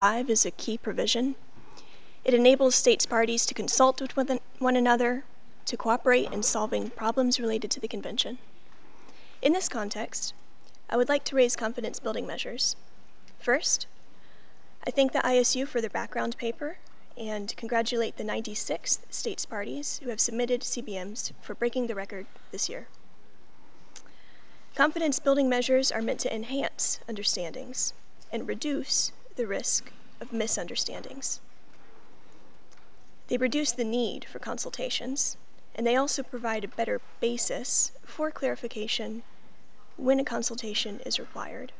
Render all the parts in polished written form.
5 is a key provision. It enables states parties to consult with one another, to cooperate in solving problems related to the convention. In this context, I would like to raise confidence-building measures. First, I thank the ISU for their background paper and congratulate the 96 states parties who have submitted CBMs for breaking the record this year. Confidence-building measures are meant to enhance understandings and reduce the risk of misunderstandings. They reduce the need for consultations, and they also provide a better basis for clarification when a consultation is required.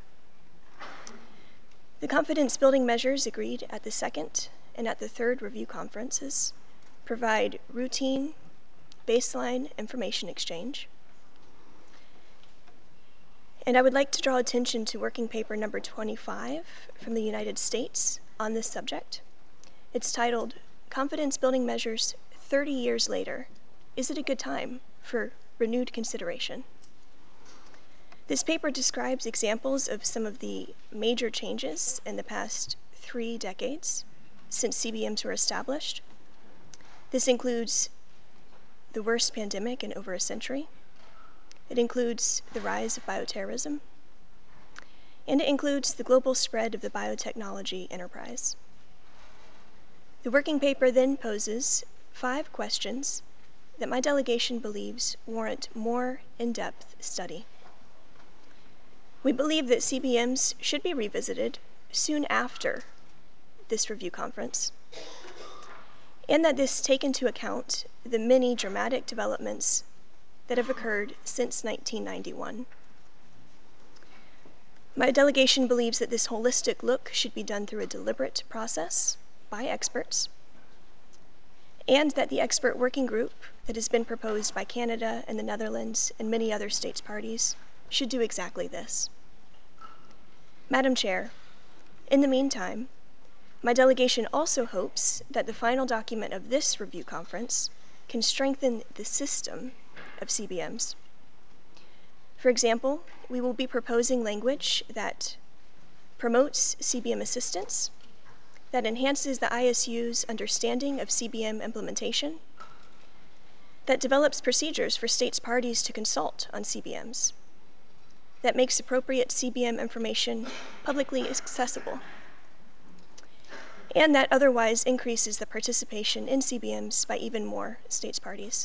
The confidence-building measures agreed at the second and at the third review conferences provide routine, baseline information exchange. And I would like to draw attention to working paper number 25 from the United States on this subject. It's titled, Confidence-Building Measures 30 Years Later. Is it a good time for renewed consideration? This paper describes examples of some of the major changes in the past 3 decades since CBMs were established. This includes the worst pandemic in over a century. It includes the rise of bioterrorism. And it includes the global spread of the biotechnology enterprise. The working paper then poses 5 questions that my delegation believes warrant more in-depth study. We believe that CBMs should be revisited soon after this review conference, and that this take into account the many dramatic developments that have occurred since 1991. My delegation believes that this holistic look should be done through a deliberate process by experts, and that the expert working group that has been proposed by Canada and the Netherlands and many other states parties should do exactly this. Madam Chair, in the meantime, my delegation also hopes that the final document of this review conference can strengthen the system of CBMs. For example, we will be proposing language that promotes CBM assistance, that enhances the ISU's understanding of CBM implementation, that develops procedures for states parties to consult on CBMs, that makes appropriate CBM information publicly accessible, and that otherwise increases the participation in CBMs by even more states parties.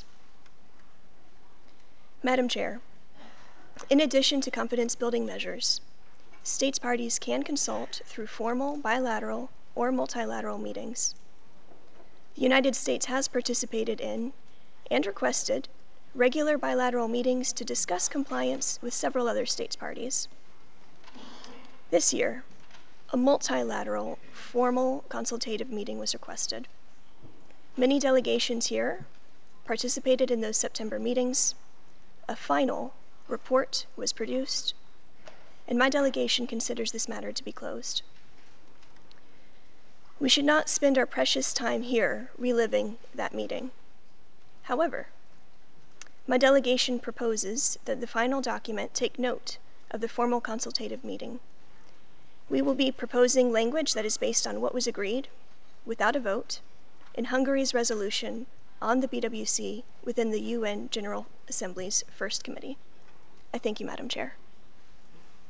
Madam Chair, in addition to confidence-building measures, states parties can consult through formal bilateral or multilateral meetings. The United States has participated in and requested regular bilateral meetings to discuss compliance with several other states parties. This year, a multilateral formal consultative meeting was requested. Many delegations here participated in those September meetings. A final report was produced, and my delegation considers this matter to be closed. We should not spend our precious time here reliving that meeting. However, my delegation proposes that the final document take note of the formal consultative meeting. We will be proposing language that is based on what was agreed, without a vote, in Hungary's resolution on the BWC within the UN General Assembly's First Committee. I thank you, Madam Chair.